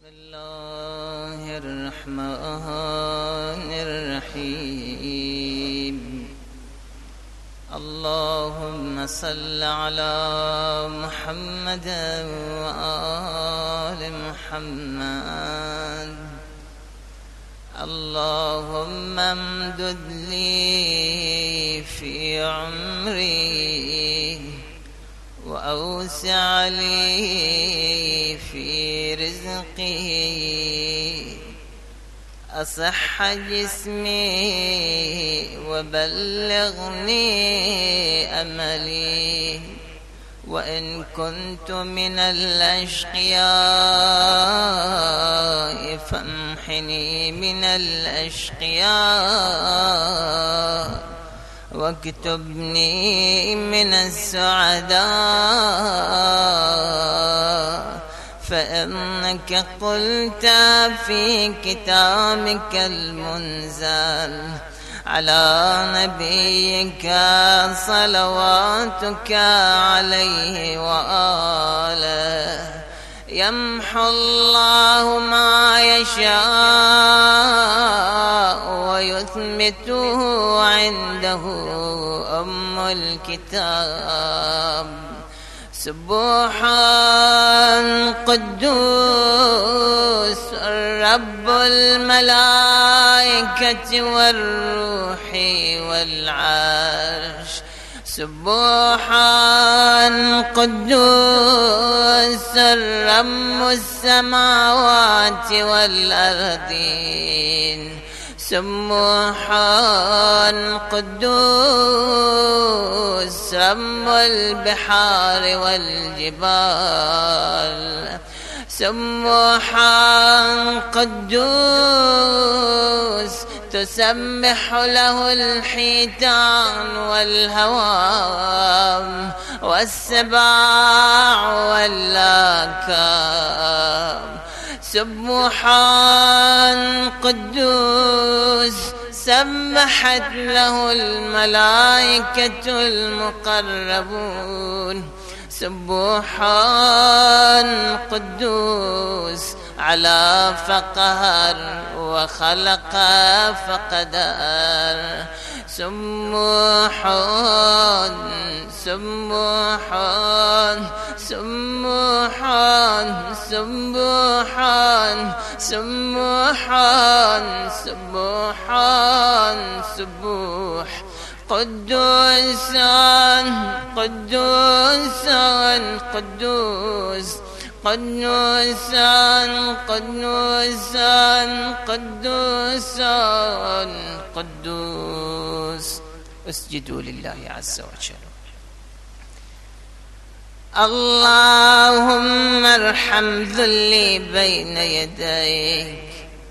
بسم الله الرحمن الرحيم. اللهم صل على محمد وآل محمد. اللهم امدد لي في عمري وأوسع لي في رزقي، أصح جسمي وبلغني أملي، وإن كنت من الأشقياء فامحني من الأشقياء واكتبني من السعداء. فإنك قلت في كتابك المنزل على نبيك صلواتك عليه وآله: يمحو الله ما يشاء ويثبته عنده أم الكتاب. سبحان قدوس رب الملائكة والروح والعرش. سبحان قدوس رب السماوات والأرضين. سبحان قدوس رب البحار والجبال. سبحان قدوس تسبح له الحيتان والهوام والسباع والآكام. سبحان قدوس سبحت له الملائكة المقربون. سبحان قدوس على فقهر وخلق فقدر. سبحان سبحان سبحان سبحان سبحان سبحان سبوح قدوسان قدوسان قدوس قدوسان قدوسان قدوسان قدوس. اسجدوا لله عز وجل. اللهم ارحم ذلي بين يديك.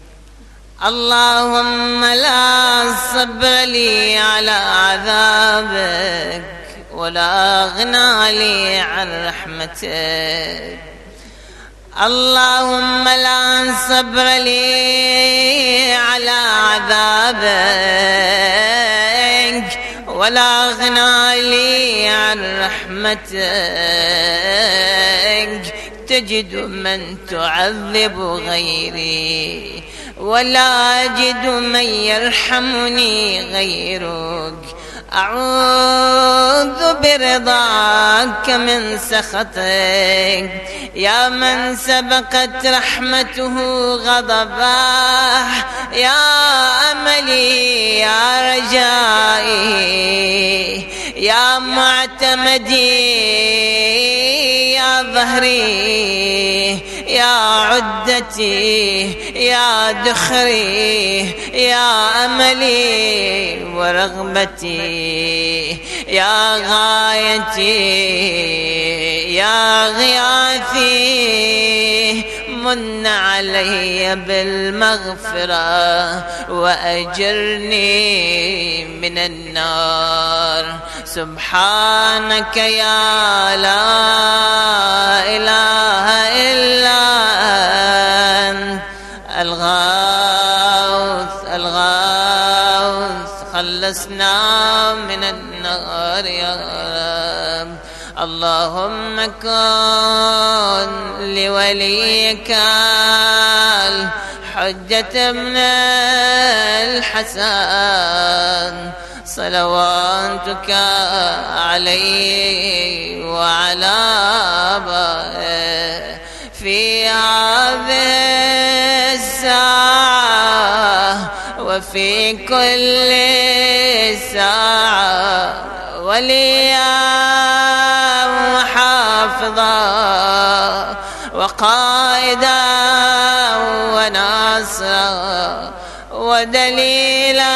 اللهم لا صبر لي على عذابك ولا غنى لي عن رحمتك. اللهم لا صبر لي على عذابك ولا غنى لي عن رحمتك. تجد من تعذب غيري ولا أجد من يرحمني غيرك. أعوذ برضاك من سخطك يا من سبقت رحمته غضبه. يا أملي يا رجائي يا معتمدي يا ظهري يا عدتي يا دخري يا أملي ورغبتي يا غايتي يا غياثي. من علي بالمغفرة وأجرني من النار. سبحانك يا لا إله إلا أنت الغوث الغوث. خلصنا من النار يا رب. اللهم كن لوليك الحجة بن الحسن صلواتك عليه وعلى آبائه في هذه الساعة وفي كل ساعة وليا وحافظا وقائدا وناصرا ودليلا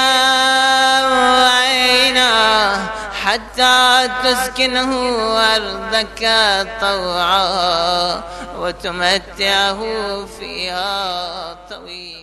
وعينا حتى تسكنه أرضك طوعا وتمتعه فيها طويلا.